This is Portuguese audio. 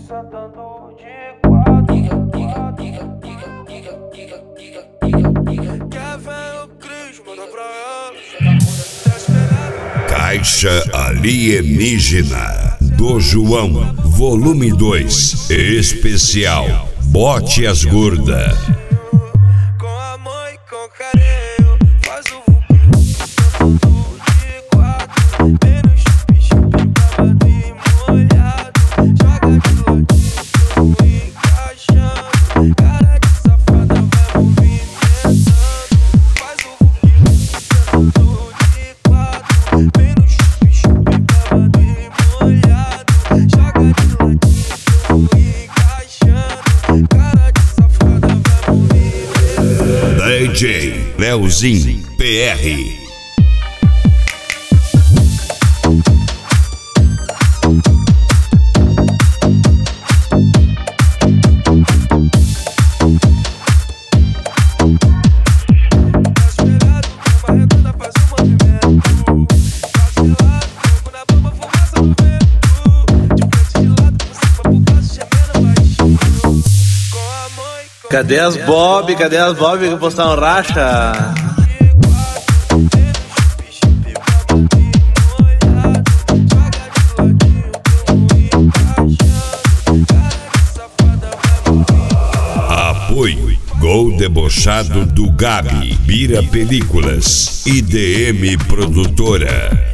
sentando de quatro. Quer ver o Cris, manda pra ela. Caixa Alienígena do João, volume 2, especial Bote as Gorda. Com a mãe, com carinho, faz o sentando de quatro. Vem no chup-chup, babado e molhado. Joga de ladinho, encaixando. Cara de safada vai movimentando. Faz o sentando de quatro. Vem no chup-chup, babado e molhado. Joga de ladinho, encaixando. Cara de safada vai movimentando. DJ Leozinho PR. Cadê as Bob? Cadê as Bob que postaram racha? Apoio Gol Debochado do Gabi, Bira Películas, IDM Produtora.